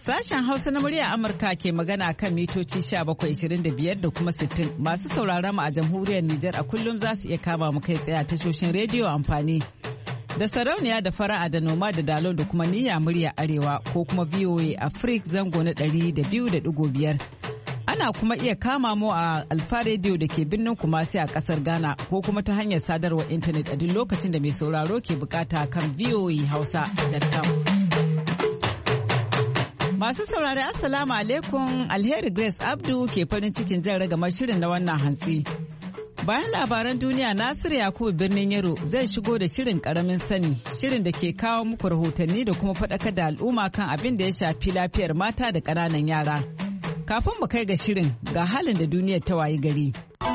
Sashen Hausa na murya Amurka ke magana kan mitoci 1725 da kuma 60. Masu sauraron mu a jamhuriyar Nijar a kullum za su iya kama mu kai tsaye a tashoshin rediyo amfani da sarauniya da fara'a da noma da dalo da kuma niyya murya arewa ko kuma VOA Africa zango na 200.5. Ana kuma iya kama mu a Alfa Radio da ke birnin Kumasi a kasar Ghana ko kuma ta hanyar sadarwar intanet a duk lokacin da mai sauraro ke bukata kan voahausa.com. Masu saurari Assalamu alaikum, Alheri Grace Abdu ke farin cikin jan ragamar shirin na wannan hantsi. Bayan labaran duniya, Nasiru Yakubu birnin Yaro zai shigo da shirin karamin sani, shirin da ke kawo muku rahotanni da kuma faɗakar da al'umma kan abin da ya shafi lafiyar mata da ƙananan yara. Kafin mu kai ga shirin, ga halin da duniyar ta wayi gari.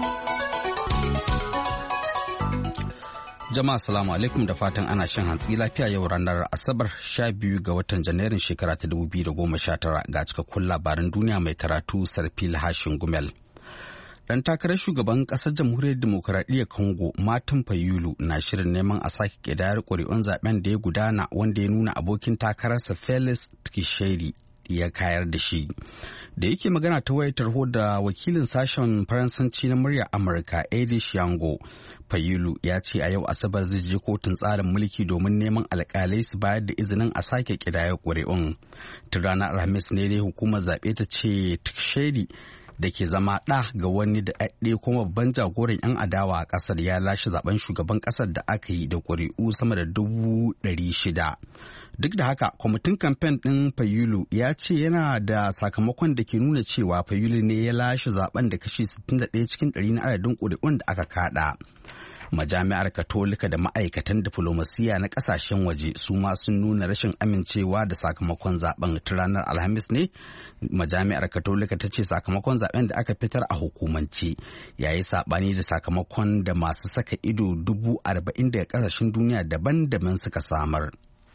Jama'a salamu alaikum da fatan ana shan hantsi lafiya yau ranar Asabar 12 ga watan Janairun shekara ta 2019 ga cikakkun labaran duniya mai karatu Sarfil Hashin Gumel. Dan takarar shugaban kasar Jamhuriyar Demokuraɗiyyar Congo Martin Fayulu na shirin neman a sake kidayar ƙuri'un zaben da ya gudana wanda ya nuna abokin takararsa Felix Tshisekedi ya kayar da shi. Da yake magana ta wayar tarho da wakilin sashen Faransanci na murya Amurka Edi Shiango, Fayulu ya ce a yau Asabar zai je kotun tsarin mulki domin neman alkalai su bayar da izinin a sake kidayar ƙuri'un. Tun ranar Alhamis ne dai hukumar zaɓe ta ce Tshisekedi da ke zama ɗa ga wani da ɗaɗɗe kuma babban jagoran 'yan adawa a ƙasar ya lashe zaben shugaban ƙasar da aka yi da ƙuri'u sama da 600,000. Duk da haka, kwamitin kamfen ɗin Fayulu ya ce yana da sakamakon da ke nuna cewa Fayulu ne ya lashe zaben da kashi 61 cikin 100 na adadin ƙuri'un da aka kaɗa. Majami'ar Katolika da ma'aikatan diflomasiya na ƙasashen waje su ma sun nuna rashin amincewa da sakamakon zaben. Ta ranar Alhamis ne Majami'ar Katolika ta ce sakamakon zaben da aka fitar a hukumance yayi saɓani da sakamakon da masu saka ido 40,000 daga ƙasashen duniya daban-daban suka samar.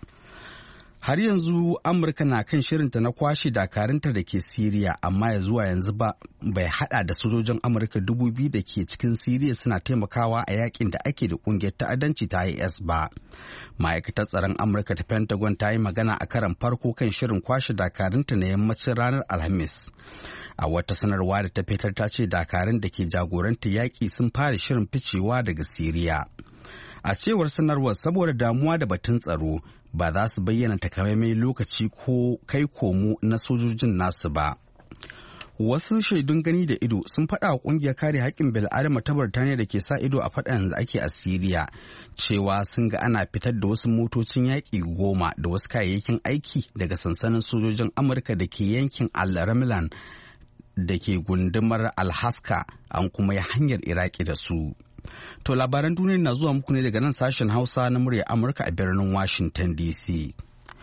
Har yanzu Amurka na kan shirinta na kwashe dakarunta da ke Siriya, amma ya zuwa yanzu bai hada da sojojin Amurka 2,000 da ke cikin Siriya suna taimakawa a yakin da ake da kungiyar ta'addanci ta IS ba. Ma'aikatar tsaron Amurka ta Pentagon ta yi magana a karan farko kan shirin kwashe dakarunta na yammacin ranar Alhamis. A wata sanarwa da ta fitar ta ce dakarun da ke jagoranta yaƙi sun fara shirin ficewa daga Siriya. A cewar sanarwar, saboda damuwa da batun tsaro, ba za su bayyana takamaiman lokaci ko kai komo na sojojin nasu ba. Wasu shaidun gani da ido sun faɗa wa ƙungiyar kare haƙƙin bil'adama ta Birtaniya da ke sa ido a faɗan da ake a Siriya cewa sun ga ana fitar da wasu motocin yaƙi 10 da wasu kayayyakin aiki daga sansanin sojojin Amurka da ke yankin Al-Ramlan da ke gundumar Alhaska, an kuma yi hanyar Iraki da su. To labaran duniya na zuwa muku ne daga nan sashen Hausa na murya Amurka a birnin Washington DC.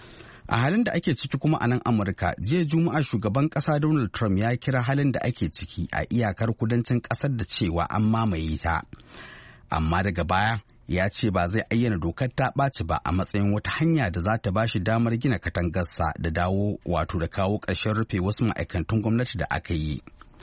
A halin da ake ciki kuma a nan Amurka, jiya Juma'a shugaban ƙasa Donald Trump ya kira halin da ake ciki a iyakar kudancin ƙasar da cewa an mamaye ta. Amma daga baya ya ce ba zai ayyana dokar ta ɓaci ba a matsayin wata hanya da za ta ba shi damar gina katangarsa da dawo wato da kawo ƙarshen rufe wasu ma'aikatan gwamnati da aka yi.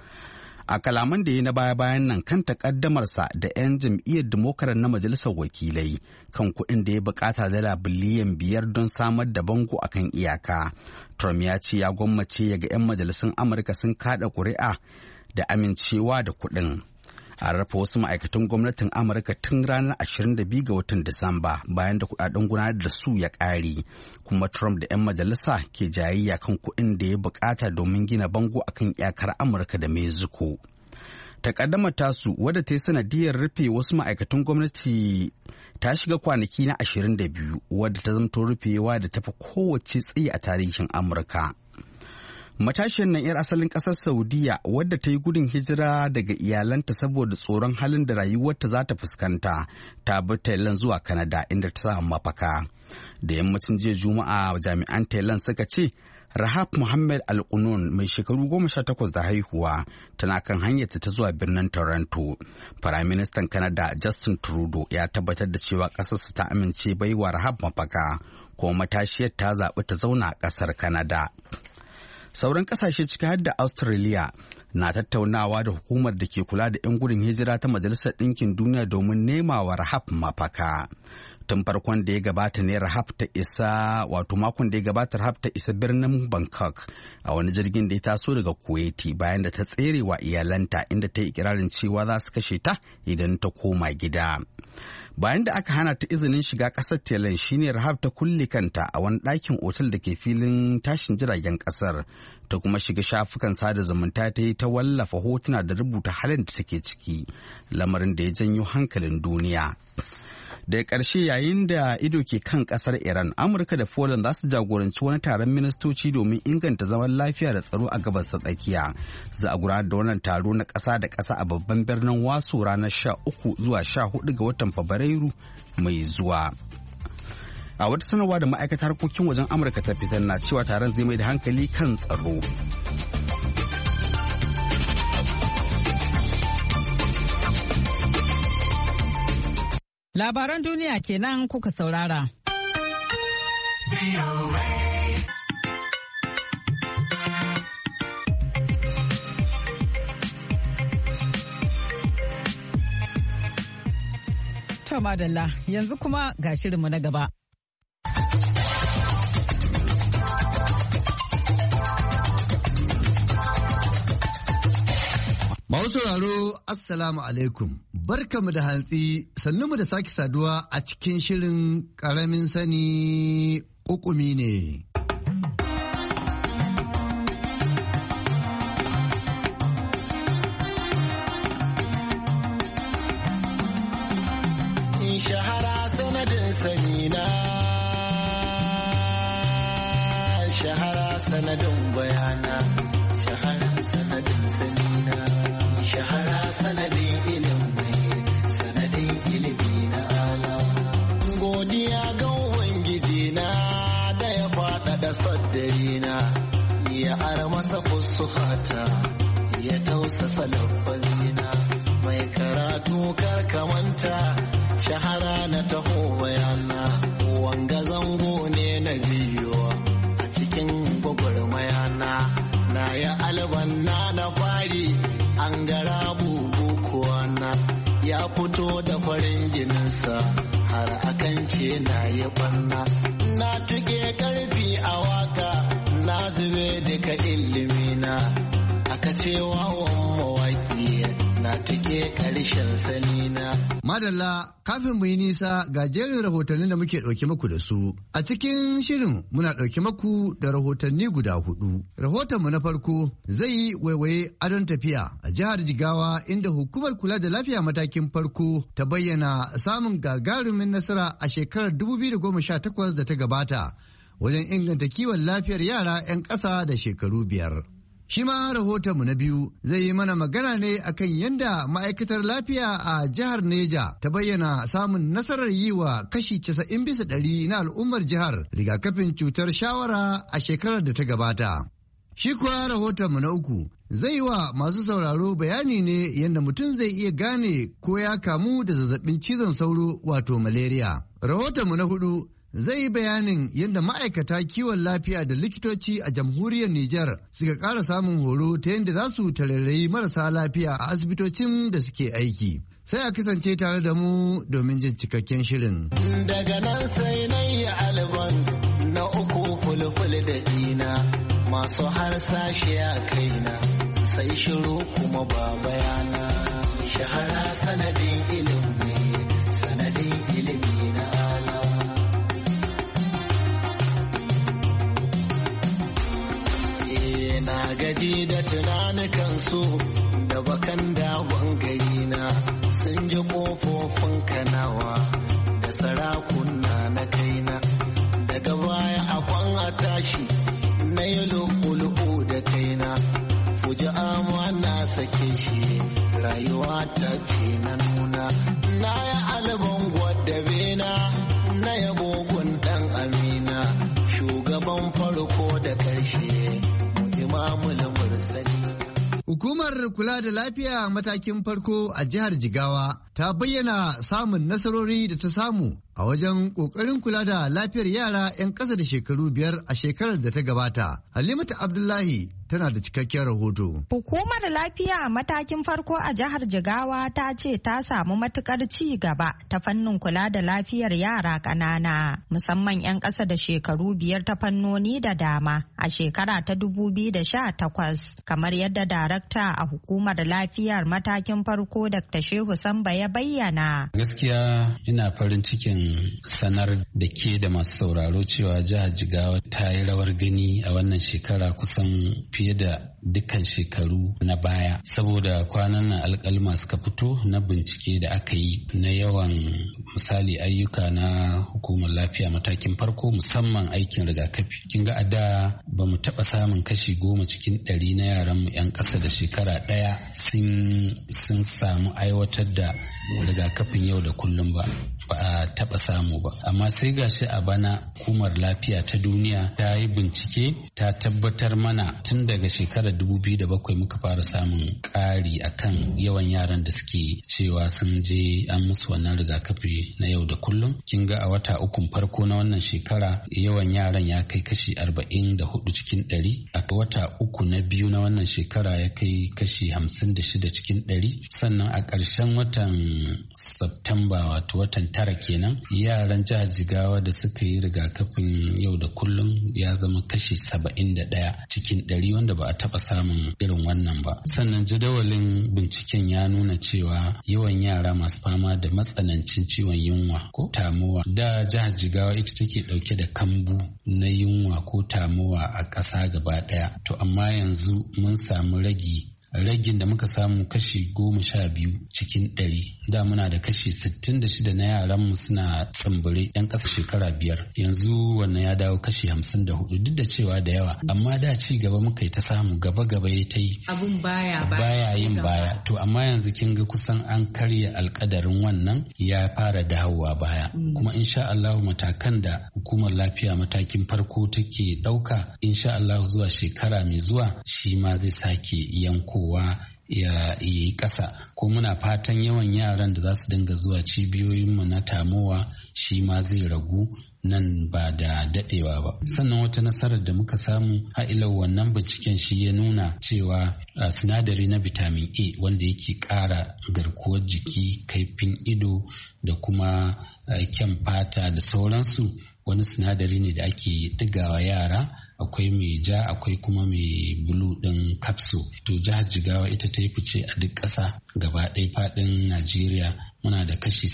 A kalaman da ya na baya-bayan nan kan takaddamarsa da 'yan jam'iyyar Democrat na Majalisar Wakilai kan kuɗin da ya bukata $5 biliyan don samar da bango a kan iyaka. Trump ya ce ya gwammace ya ga 'yan majalisun Amurka sun kaɗa ƙuri'a da amincewa da kuɗin. A rufe wasu ma'aikatan gwamnatin Amurka tun ranar 22 ga watan Disamba bayan da kuɗaɗen gudanar da su ya ƙare. Kuma Trump da 'yan majalisa ke jayayya kan kuɗin da ya bukata domin gina bango akan iyakar Amurka da Mexico. Takaddamar tasu wadda ta yi sanadiyar rufe wasu ma'aikatan gwamnati ta shiga kwanaki na 22 wadda ta zamto rufewa da tafi kowace tsayi a tarihin Amurka. Matashiyar nan 'yar asalin ƙasar Saudiya wadda ta yi gudun hijira daga iyalanta saboda tsoron halin da rayuwarta za ta fuskanta ta bi Thailand zuwa Canada inda ta samu mafaka. Da yammacin jiya Juma'a jami'an Thailand suka ce Rahab Muhammad Al-Qunun mai shekaru 18 da haihuwa tana kan hanyarta ta zuwa birnin Toronto. Firaministan Canada Justin Trudeau ya tabbatar da cewa ƙasarsa ta amince baiwa Rahab mafaka, kuma matashiyar ta zaɓi ta zauna a ƙasar Canada. Sauran kasashe ciki har da Australia na tattaunawa da hukumar da ke kula da 'yan gudun hijira ta Majalisar Ɗinkin Duniya domin nema wa Rahab mafaka. tun farkon da ya gabata ne Rahaf ta isa makon da ya gabata Rahaf ta isa birnin Bangkok a wani jirgin da ya taso daga Kuwaiti bayan da ta tsere wa iyalanta inda ta yi ikirarin cewa za su kashe ta idan ta koma gida. Bayan da aka hana ta izinin shiga ƙasar Thailand shine Rahaf ta kulle kanta a wani ɗakin otal da ke filin tashin jiragen ƙasar ta kuma shiga shafukan sada zumunta ta yi ta wallafa hotuna da rubuta halin da take ciki, lamarin da ya janyo hankalin duniya. Daga ƙarshe yayin da ido ke kan ƙasar Iran, Amurka da Poland za su jagoranci wani taron ministoci domin inganta zaman lafiya da tsaro a gabas ta tsakiya. Za a gudanar da wannan taro na ƙasa da ƙasa a babban birnin Waso ranar 13 zuwa 14 ga watan Fabrairu mai zuwa. A wata sanarwa da ma'aikatar harkokin wajen Amurka ta fitar na cewa taron zai mai da hankali kan tsaro. Labaran duniya kenan kuka saurara. To madalla, yanzu kuma ga shirinmu na gaba. Masu sauraro, Assalamu alaikum. Barkamu da hantsi, sannunmu da sake saduwa a cikin shirin ƙaramin sani ƙuƙumi ne. Shahara sanadin sanina, shahara sanadin bayana, shahara sanadin sanina, shahara sanadin ilimi, sanadin ilimi na ala. Godiya ga Ubangiji na da ya faɗaɗa saddarina, ya ara masa fusuhata, ya tausasa lafazina, mai karatu karkamanta. Shahara na taho bayana, wanga zango ne na biyu a cikin gwagwarmayana, na ya albanna na fari an gara bukukuwana, ya fito da farin jininsa har akan ce na yi ɓanna. Na tuke karfi a waka, na zube duka ilimina, aka ce wawan mawaƙi na tuke ƙarshen sanina. Madalla, kafin mu yi nisa ga jerin rahotannin da muke ɗauke maku da su. A cikin shirin muna ɗauke maku da rahotanni guda 4. Rahotonmu na farko zai yi waiwaye adon tafiya a jihar Jigawa inda hukumar kula da lafiya matakin farko ta bayyana samun gagarumin nasara a shekarar 2018 da ta gabata wajen inganta kiwon lafiyar yara 'yan ƙasa da shekaru 5. Shi ma rahotonmu na biyu zai yi mana magana ne akan yadda ma'aikatar lafiya a jihar Neja ta bayyana samun nasarar yi wa kashi 90% na al'ummar jihar rigakafin cutar shawara a shekarar da ta gabata. Shi kuwa rahotonmu na uku zai yi wa masu sauraro bayani ne yadda mutum zai iya gane ko ya kamu da zazzabin cizon sauro wato malaria. Rahotonmu na 4 zai yi bayanin yadda ma'aikata kiwon lafiya da likitoci a jamhuriyar Nijar suka ƙara samun horo ta yadda za su tarairayi marasa lafiya a asibitocin da suke aiki. Sai a kasance tare da mu domin jin cikakken shirin. Daga nan sai na yi alban na uku fulful da ina masu harsashe a kaina sai shiru kuma ba bayana. Shahara sanadin ilimi, sanadin ilimi na ala. Na gaji da tunanukansu da bakan dawon gari na sun ji ƙofofin kanawa da sarakuna na kaina. Daga baya akwan a tashi na yi lu'ulu'u da kaina. Fuji ama na sake shi rayuwa ta ce na nuna. Na yi alban gwadda bena na yabo gun ɗan amina. Shugaban farko da ƙarshe. Hukumar kula da lafiya matakin farko a jihar Jigawa ta bayyana samun nasarori da ta samu a wajen ƙoƙarin kula da lafiyar yara 'yan ƙasa da shekaru 5 a shekarar da ta gabata. Halimatu Abdullahi tana da cikakken rahoto. Hukumar lafiya a matakin farko a jihar Jigawa ta ce ta samu matukar ci gaba ta fannin kula da lafiyar yara ƙanana, musamman 'yan ƙasa da shekaru 5 ta fannoni da dama a shekara ta 2018, kamar yadda darakta a hukumar lafiyar matakin farko Dr. Shehu Samba ya bayyana. Gaskiya ina farin cikin sanar da ke da masu sauraro cewa jihar Jigawa ta yi rawar gani a wannan shekara kusan fiye da dukkan shekaru na baya, saboda kwanan nan alƙalma suka fito na bincike da aka yi na yawan misali ayyuka na hukumar lafiya matakin farko, musamman aikin rigakafi. Kin ga a da ba mu taɓa samun kashi 10 cikin 100 na yaran mu 'yan ƙasa da shekara ɗaya sun samu aiwatar da rigakafin yau da kullum ba a taɓa samu ba. Amma sai gashi a bana hukumar lafiya ta duniya ta yi bincike ta tabbatar mana tun daga shekarar 2007 muka fara samun ƙari akan yawan yaran da suke cewa sun je an musu wannan rigakafi na yau da kullum. Kin ga a wata 3 farko na wannan shekara yawan yaran ya kai kashi 44 cikin 100, a wata 3 na biyu na wannan shekara ya kai kashi 56 cikin 100, sannan a ƙarshen watan Septamba wato watan 9 kenan yaran jihar Jigawa da suka yi rigakafin yau da kullum ya zama kashi 71 cikin 100, wanda ba a taɓa samun irin wannan ba. Sannan jadawalin binciken ya nuna cewa yawan yara masu fama da matsanancin ciwon yunwa ko tamuwa, da jihar Jigawa ita take ɗauke da kambu na yunwa ko tamuwa a ƙasa gaba ɗaya. To amma yanzu mun samu ragin da muka samu kashi 12 cikin 100. Da muna da kashi 66 na yaranmu suna tsimbire 'yan ƙasa shekara 5. Yanzu wannan ya dawo kashi 54, duk da cewa da yawa. Amma da ci gaba muka yi ta samu, gaba ya ta yi. Abun baya yin baya. To amma yanzu kin ga kusan an karya alƙadarin wannan ya fara dawowa baya. Kuma insha Allah matakan da hukumar lafiya matakin farko take ɗauka, insha Allah zuwa shekara mai zuwa shi ma zai sake yanko ya yi ƙasa, ko muna fatan yawan yaran da za su dinga zuwa cibiyoyinmu na tamowa shi ma zai ragu nan ba da daɗewa ba. Sannan wata nasarar da muka samu ha'ilau wannan binciken shi ya nuna cewa sinadari na vitamin A wanda yake ƙara garkuwar jiki, kaifin ido da kuma kyan fata da sauransu, wani sinadari ne da ake ɗigawa yara. Akwai mai ja akwai kuma mai bulu ɗin kapso. To jihar Jigawa ita ta yi fice a duk ƙasa gaba ɗaya faɗin Najeriya. Muna da kashi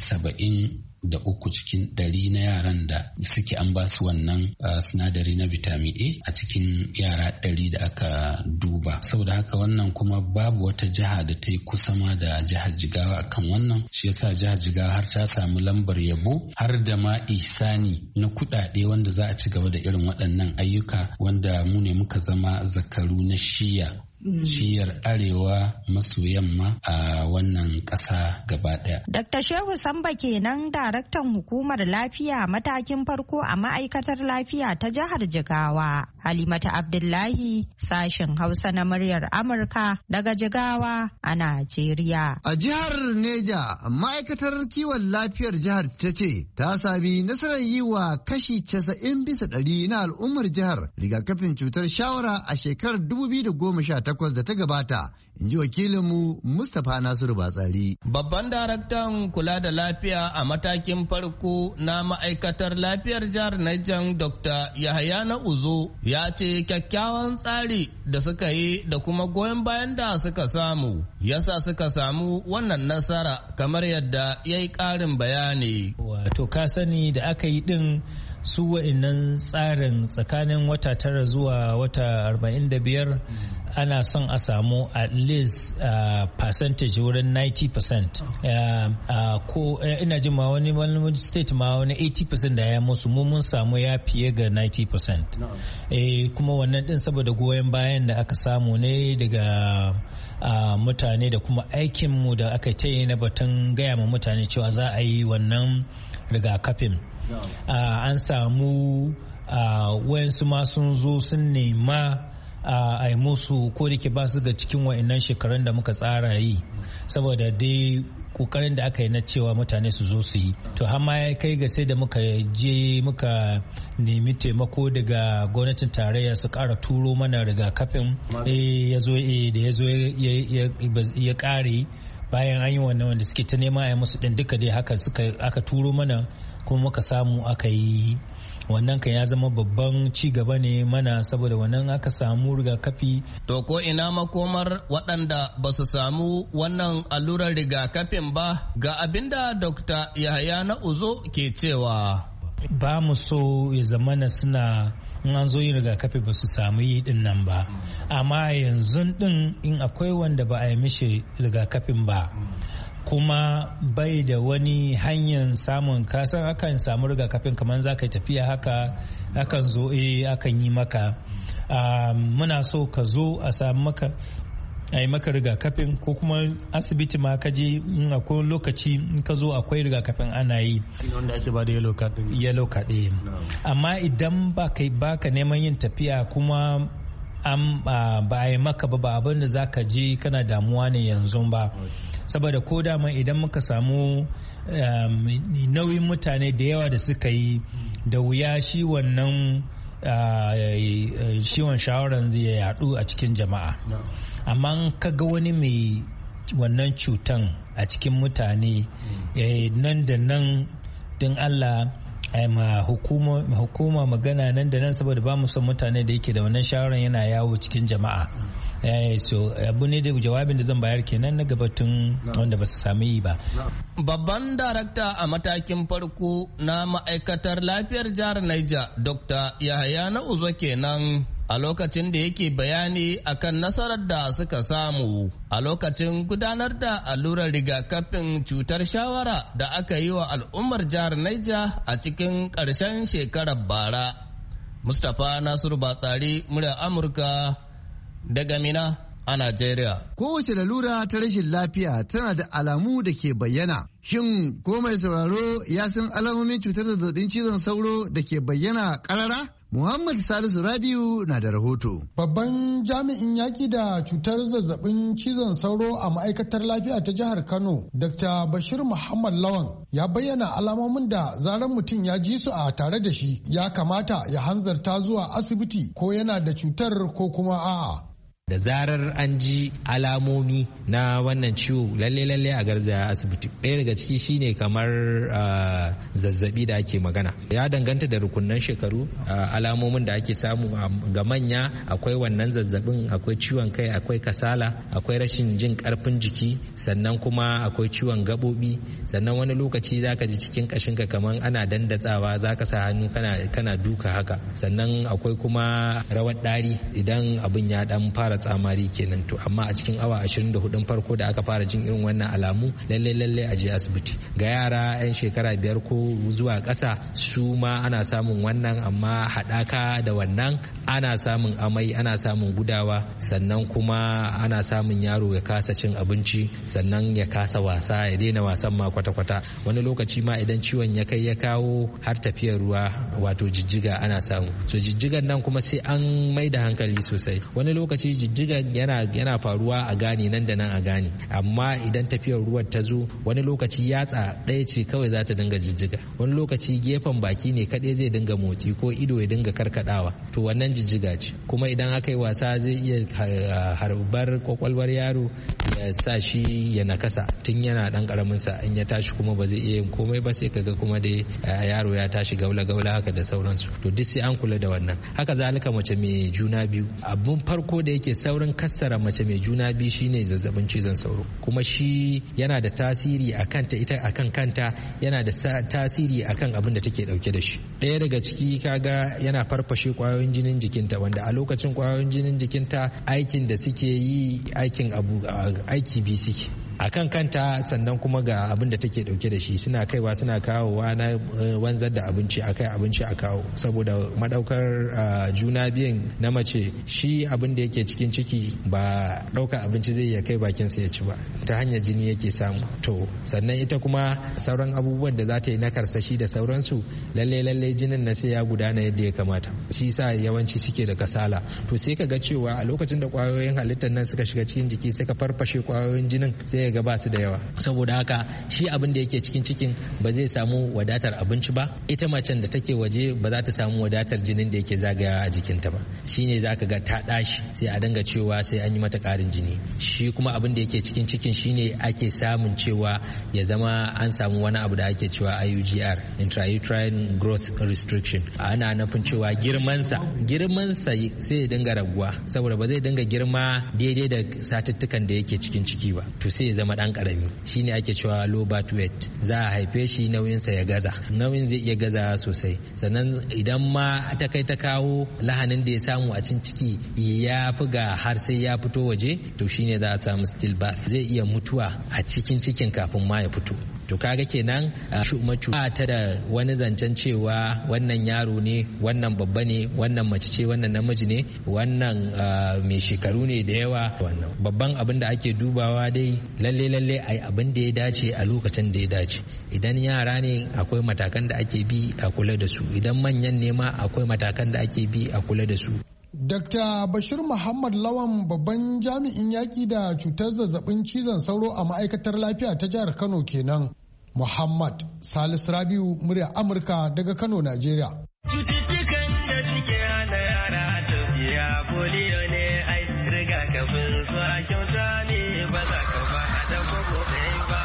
73 cikin 100 na yaran da suke an ba su wannan sinadari na vitamin A a cikin yara 100 da aka duba. Saboda haka wannan kuma babu wata jiha da ta yi kusa ma da jihar Jigawa akan wannan. Shi yasa jihar Jigawa har ta samu lambar yabo har da ma ihsani na kuɗaɗe wanda za a ci gaba da irin waɗannan ayyuka, wanda mu ne muka zama zakaru na shiyar arewa maso yamma a wannan ƙasa gaba ɗaya. Dr. Shehu Samba kenan daraktan hukumar lafiya matakin farko a ma'aikatar lafiya ta jihar Jigawa. Halimata Abdullahi, sashen Hausa na muryar Amurka daga Jigawa a Najeriya. A jihar Neja, ma'aikatar kiwon lafiyar jihar ta ce ta sami nasarar yi wa kashi 90% na al'ummar jihar rigakafin cutar shawara a shekarar 2018 da ta gabata, in ji wakilinmu Mustapha Nasiru Batsari. Babban daraktan kula da lafiya a matakin farko na ma'aikatar lafiyar jihar Niger Dr. Yahaya na Uzo ya ce kyakkyawan tsari da suka yi da kuma goyon bayan da suka samu yasa suka samu wannan nasara, kamar yadda ya yi ƙarin bayani. Wato ka sani da aka yi din su wa'innan tsarin tsakanin wata 9 zuwa wata 45 ana son a samu at least percentage wurin 90%. Ko ina jin ma wani state ma wani 80% da ya musu, mun samu ya fiye ga 90%. Kuma wannan din saboda goyon bayan da aka samu ne daga mutane da kuma aikinmu da aka ta yi na batun gaya ma mutane cewa za a yi wannan rigakafin. An samu wayansu ma sun zo sun nema a yi musu, ko da ke ba su ga cikin wa'annan shekarun da muka tsara yi, saboda dai kokarin da aka yi na cewa mutane su zo su yi. To har ma ya kai ga sai da muka je muka nemi taimako daga gwamnatin tarayya su kara turo mana rigakafin ya kare bayan an yi wannan wanda suke ta nema a yi musu din duka dai haka aka turo mana kuma muka samu aka yi. Wannan kan ya zama babban ci gaba ne mana saboda wannan aka samu rigakafi. To ko ina makomar waɗanda ba su samu wannan allurar rigakafin ba ga abinda Dr. Yahaya na Uzo ke cewa. Ba mu so ya zamana suna in an zo yin rigakafi ba su samu yi din nan ba, amma yanzu din in akwai wanda ba a yi mishi rigakafin ba kuma bai da wani hanyar samun kasan akan samu rigakafin kamar za ka yi tafiya haka akan zo akan yi maka muna so ka zo a samu maka a yi maka rigakafin ko kuma asibiti ma ka je in akwai lokaci in ka zo akwai rigakafin ana yi wanda ake ba da yellow card amma idan ba ka neman yin tafiya kuma ba a yi maka ba abin da za ka je kana damuwa ne yanzu ba saboda ko dama idan muka samu nauyin mutane da yawa da suka yi da wuya shi wannan ciwon shawarar zai yadu a cikin jama'a amma ka ga wani mai wannan cutan a cikin mutane nan da nan din Allah ma hukuma magana nan da nan saboda ba mu son mutane da yake da wannan shawarar yana yawo cikin jama'a so abu ne da jawabin da zan bayar kenan na gabatun wanda ba su sami yi ba. Babban darakta a matakin farko na ma'aikatar lafiyar jihar Niger Dr. Yahaya na Uzo kenan a lokacin da yake bayani akan nasarar da suka samu a lokacin gudanar da allurar rigakafin cutar shawara da aka yi wa al'ummar jihar Niger a cikin ƙarshen shekarar bara. Mustapha Nasiru Batsari, muryar Amurka daga Mina a Najeriya. Kowace lalura ta rashin lafiya tana da alamu da ke bayyana. Shin ko mai sauraro ya san alamomin cutar zazzabin cizon sauro da ke bayyana karara? Muhammad Salisu Rabiu na da rahoto. Babban jami'in yaƙi da cutar zazzabin cizon sauro a ma'aikatar lafiya ta jihar Kano, Dr. Bashir Muhammad Lawan, ya bayyana alamomin da zarar mutum ya ji su a tare da shi ya kamata ya hanzarta zuwa asibiti ko yana da cutar ko kuma a'a. Da zarar an ji alamomi na wannan ciwo lalle a garzaya asibiti. Ɗaya daga ciki shine kamar zazzabi da ake magana. Ya danganta da rukunnan shekaru, alamomin da ake samu ga manya akwai wannan zazzabin, akwai ciwon kai, akwai kasala, akwai rashin jin karfin jiki, sannan kuma akwai ciwon gabobi, sannan wani lokaci zaka ji cikin kashinka kamar ana dandatsawa, zaka sa hannu kana duka haka, sannan akwai kuma rawar ɗari idan abin ya dan fara tsamari kenan. To amma a cikin awa 24 farko da aka fara jin irin wannan alamu lalle a je asibiti. Ga yara 'yan shekara 5 ko zuwa ƙasa su ma ana samun wannan, amma haɗaka da wannan ana samun amai, ana samun gudawa, sannan kuma ana samun yaro ya kasa cin abinci, sannan ya kasa wasa, ya daina wasan ma kwata-kwata. Wani lokaci ma idan ciwon ya kai ya kawo har tafiyar ruwa, wato jijjiga ana samu. So jijjigan nan kuma sai an mai da hankali sosai. Wani lokaci jijjigan yana faruwa a gane nan da nan a gane, amma idan tafiyar ruwan ta zo wani lokaci yatsa ɗaya ce kawai za ta dinga jijjiga, wani lokaci gefen baki ne kaɗai zai dinga motsi ko ido ya dinga karkadawa, to wannan jijjiga ce. Kuma idan aka yi wasa zai iya harbar kwakwalwar yaro ya sa shi ya nakasa tun yana ɗan ƙaramin sa, in ya tashi kuma ba zai iya yin komai ba, sai kaga kuma dai yaro ya tashi gaula haka da sauransu. To duk sai an kula da wannan. Haka zalika mace mai juna biyu, abun farko da yake saurin kassara mace mai juna biyu shine zazzabin cizon sauro, kuma shi yana da tasiri akan ta ita akan kanta, yana da tasiri akan abin da take dauke da shi. Ɗaya daga ciki kaga yana farfashe kwayoyin jinin jikinta, wanda a lokacin kwayoyin jinin jikinta aikin da suke yi aiki biyu suke akan kanta, sannan kuma ga abin da take dauke da shi, suna kaiwa suna kawowa na wanzar da abinci, akai abinci a kawo, saboda madaukar juna biyun na mace shi abin da yake cikin ciki ba dauka abinci zai iya kai bakin sa ya ci ba, ta hanyar jini yake samu. To sannan ita kuma sauran abubuwan da za ta yi na karsashi da sauransu lalle jinin na sai ya gudana yadda ya kamata, shi sa yawanci suke da kasala. To sai ka ga cewa a lokacin da kwayoyin halittar nan suka shiga cikin jiki suka farfashe kwayoyin jinin, sai sai ga ba su da yawa. Saboda haka shi abin da yake cikin cikin ba zai samu wadatar abinci ba, ita macen da take waje ba za ta samu wadatar jinin da yake zagayawa a jikinta ba, shine zaka ga ta dashi sai a danga cewa sai an yi mata karin jini. Shi kuma abin da yake cikin cikin shine ake samun cewa ya zama an samu wani abu da ake cewa IUGR, intrauterine growth restriction. Ana nufin cewa girmansa sai ya dinga raguwa saboda ba zai dinga girma daidai da satuttukan da yake cikin ciki ba, to sai ya zama dan karami, shine ake cewa low birth weight. Za a haife shi nauyinsa ya gaza, nauyin zai iya gaza sosai. Sannan idan ma ta kai ta kawo lahanin da ya samu a cikin ciki ya fi ga har sai ya fito waje, to shine za a samu stillbirth, zai iya mutuwa a cikin cikin kafin ma ya fito. To kaga kenan mace ba ta da wani zancen cewa wannan yaro ne, wannan babba ne, wannan mace ce, wannan namiji ne, wannan mai shekaru ne da yawa. Wannan babban abin da ake dubawa dai lalle ai abin da ya dace a lokacin da ya dace. Idan yara ne akwai matakan da ake bi a kula da su, idan manyan ne ma akwai matakan da ake bi a kula da su. Dr. Bashir Muhammad Lawan babban jami'in yaƙi da cutar zazzabin cizon sauro a ma'aikatar lafiya ta jihar Kano kenan. Muhammad Salisu Rabiu, murya Amurka daga Kano, Najeriya. Cututtukan da suke hana yara tafiya polio ne ai rigakafin su a kyauta ne ba za ka ba da kwabo ɗaya ba.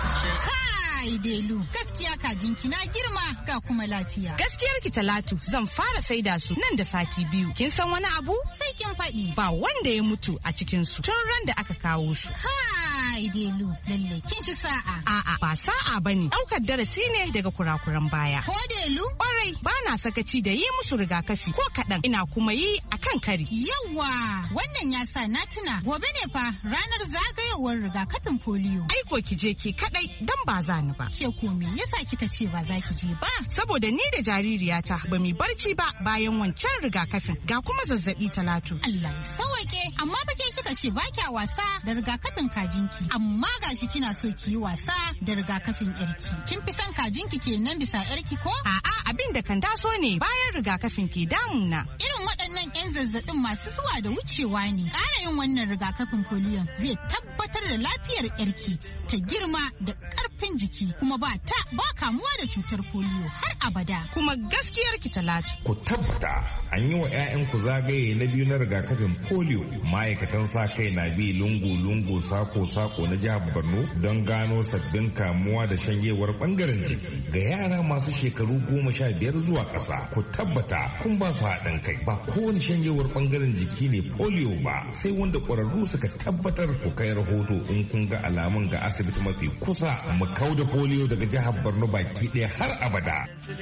Kai Delu, gaskiya kajinki na girma ga kuma lafiya. Gaskiyar ki Talatu, zan fara saida su nan da sati 2. Kin san wani abu? Sai kin faɗi. Ba wanda ya mutu a cikin su tun ran da aka kawo su. Kai Delu, lalle kin ci sa'a. A'a, ba sa'a bane. Daukar darasi ne daga kurakuran baya. Ko Delu? Kwarai, ba na sakaci da yi musu rigakafi ko kaɗan. Ina kuma yi akan kari. Yawwa, wannan ya sa na tuna. Gobe ne fa ranar zagayowar rigakafin polio. Aiko ki je ki kadai dan ba za ni ba. Ke ko me yasa kika ce ba za ki je ba? Saboda ni da jaririyata ba mu barci ba bayan wancan rigakafin, ga kuma zazzabi Talatu. Allah ya sauke, amma ba ke kika ce ba kya wasa da rigakafin kajinki, amma gashi kina so ki yi wasa da rigakafin yarki. Kin fi son kajinki kenan bisa yarki ko? A'a, abin da kan taso ne bayan rigakafin ke damuna. Irin waɗannan 'yan zazzabin masu zuwa da wucewa ne. Ƙara yin wannan rigakafin polio zai tabbatar da lafiyar yarki ta girma da ƙarfin jiki, kuma ba kamuwa da cutar polio har abada. Kuma gaskiyar ki Talatu, ku tabbata an yi wa 'ya'yanku zagaye na biyu na rigakafin polio. Ma'aikatan sa kai na bi lungu-lungu, sako-sako na jihar Borno don gano sabbin kamuwa da shanyewar bangaren jiki ga yara masu shekaru 15 zuwa ƙasa. Ku tabbata kun ba su haɗin kai. Ba kowane shanyewar bangaren jiki ne polio ba, sai wanda ƙwararru suka tabbatar. Ku kai rahoto in kun ga alamun ga asibiti mafi kusa. Mu kauda polio daga jihar Borno baki ɗaya har abada.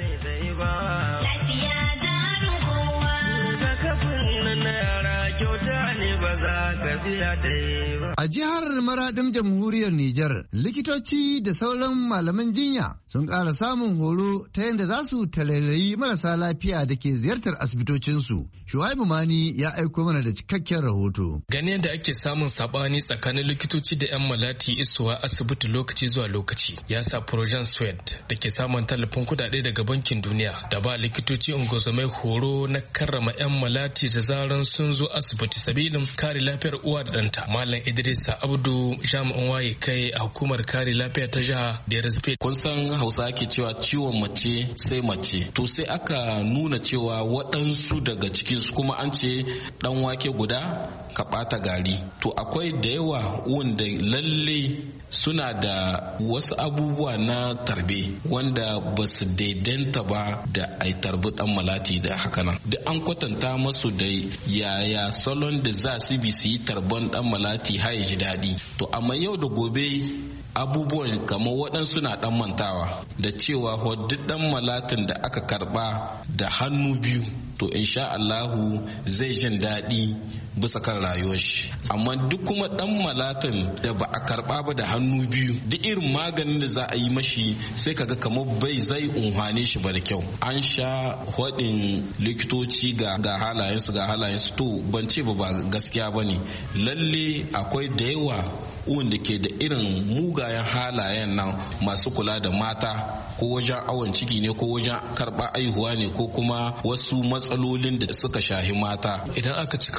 A jihar Maradin Jamhuriyar Nijar, likitoci da sauran malaman jinya sun ƙara samun horo ta yadda za su talairayi marasa lafiya da ke ziyartar asibitocinsu. Shuaibu Mani ya aiko mana da cikakken rahoto. Gani yadda ake samun sabani tsakanin likitoci da 'yan malati isuwa asibiti lokaci zuwa lokaci ya sa Projan Swed da ke samun tallafin kudade daga Bankin Duniya da ba likitoci ungozomai horo na karrama 'yan malati da zaran sun zo asibiti sabilin kare lafiyar uwa da ɗanta. Malam Idrisa Abdu jami'in waye kai a hukumar kare lafiya ta jiha da RSP. Kun san Hausa ake cewa ciwon mace sai mace. To sai aka nuna cewa waɗansu daga cikinsu kuma an ce ɗan wake guda ka ɓata gari. To akwai da yawa wanda lalle suna da wasu abubuwa na tarbe wanda ba su daidaita ba da ai tarbi ɗan malati da haka nan. Duk an kwatanta masu da yaya salon da za su bi su yi tarban ɗan malati har ya ji daɗi. To amma yau da gobe abubuwan kamar waɗansu na ɗan mantawa da cewa duk ɗan malatin da aka karɓa da hannu biyu to insha Allahu zai jin daɗi bisa kan rayuwar shi. Amma duk kuma ɗan malatin da ba a karɓa ba da hannu biyu duk irin maganin da za a yi mashi sai kaga kamar bai zai unhwane shi ba da kyau. An sha haɗin likitoci ga halayensu to ban ce ba gaskiya ba ne. Lalle akwai da yawa wanda ke da irin mugayen halayen nan masu kula da mata ko wajen awon ciki ne ko wajen karɓa aihuwa ne ko kuma wasu matsalolin da suka shahi mata. Idan aka ci karo da wata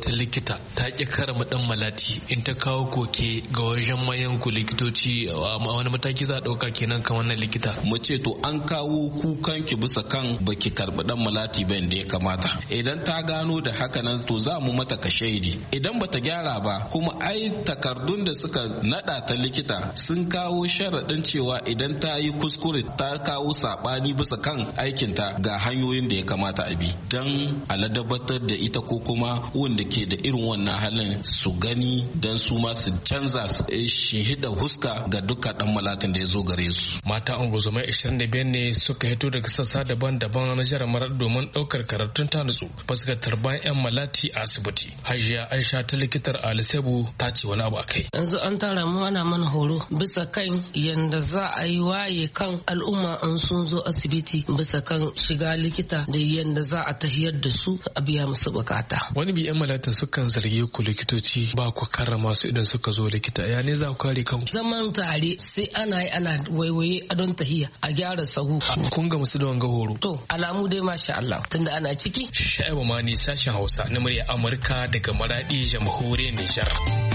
wata likita ta ƙi karama ɗan malati in ta kawo koke ga wajen mayan ku likitoci a wani mataki za a ɗauka kenan kan wannan likita? Mu ce to an kawo kukan ki bisa kan baki karɓi ɗan malati ba da ya kamata. Idan ta gano da haka nan to za mu mata kashedi. Idan bata gyara ba kuma ai takardun da suka nada ta likita sun kawo sharaɗin cewa idan ta yi kuskure ta kawo saɓani bisa kan aikinta ga hanyoyin da ya kamata a bi don aladabatar da ita ko kuma wanda ke da irin wannan halin su gani don su ma su canza su shihida huska ga duka dan malatin da ya zo gare su. Mata unguzumai 25 ne suka hito daga sassa daban-daban na jihar Marar domin ɗaukar karatun ta nutsu ba su ga tarban 'yan malati a asibiti. Hajiya Aisha ta likitar Alisebu ta ce wani abu akai. Yanzu an tara mu ana mana horo bisa kan yanda za a yi waye kan al'umma an sun zo asibiti bisa kan shiga likita da yanda za a tahiyar da su a biya musu bukata. Wani bi 'yan malata sukan zargi ku likitoci ba ku karrama su idan suka zo likita, ya ne za ku kare kanku? Zaman tare sai ana yi ana waiwaye a don tahiya a gyara sahu. Kun ga musu da wanga horo? To alamu dai masha Allah tunda ana ciki. Sha'ibu Mani sashen Hausa na murya Amurka daga Maradi jamhuriyar Nijar.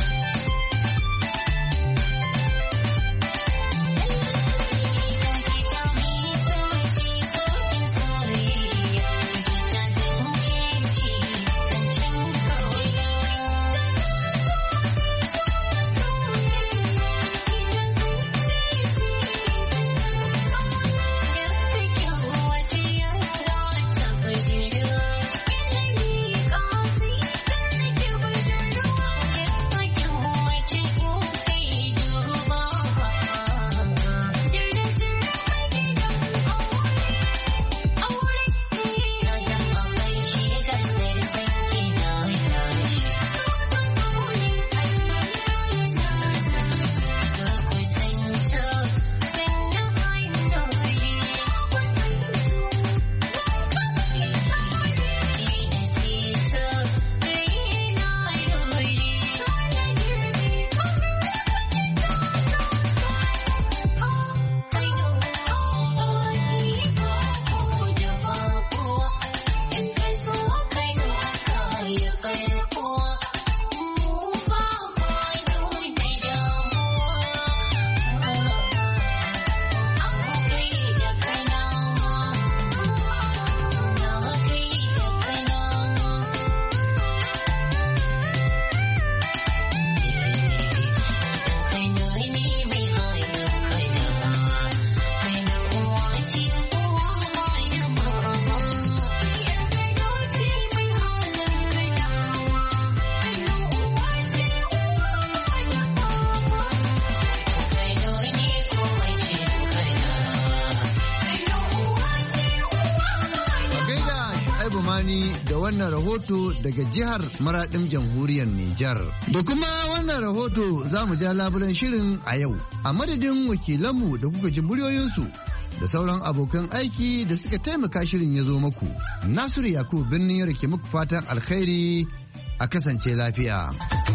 da wannan rahoto daga jihar Maradin jamhuriyar Nijar. Da kuma wannan rahoto za mu ja labulen shirin a yau. A madadin wakilanmu da kuka ji muryoyinsu da sauran abokan aiki da suka taimaka shirin ya zo muku. Nasiru Yakubu birnin yaro ke muku fatan alkhairi a kasance lafiya.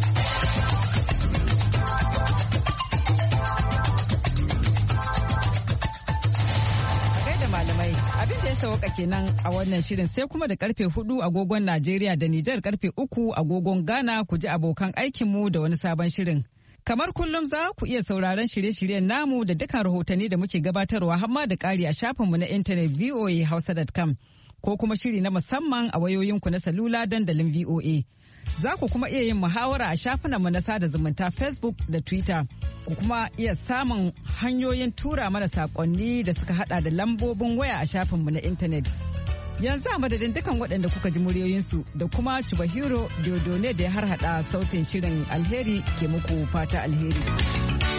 Abin da ya sauka kenan a wannan shirin sai kuma da karfe 4 agogon Najeriya da Nijar karfe 3 agogon Ghana ku ji abokan aikinmu da wani sabon shirin. Kamar kullum za ku iya sauraron shirye-shiryen namu da dukkan rahotanni da muke gabatarwa hamma da ƙari a shafinmu na intanet voahausa.com ko kuma shiri na musamman a wayoyinku na salula dandalin VOA. Za ku kuma iya yin muhawara a shafinanmu na sada zumunta Facebook da Twitter. Ku kuma iya samun hanyoyin tura mana saƙonni da suka hada da lambobin waya a shafinmu na intanet. Yanzu a madadin dukan waɗanda kuka ji muryoyinsu da kuma Chubahiro Diodone da ya harhaɗa sautin shirin alheri ke muku fata alheri.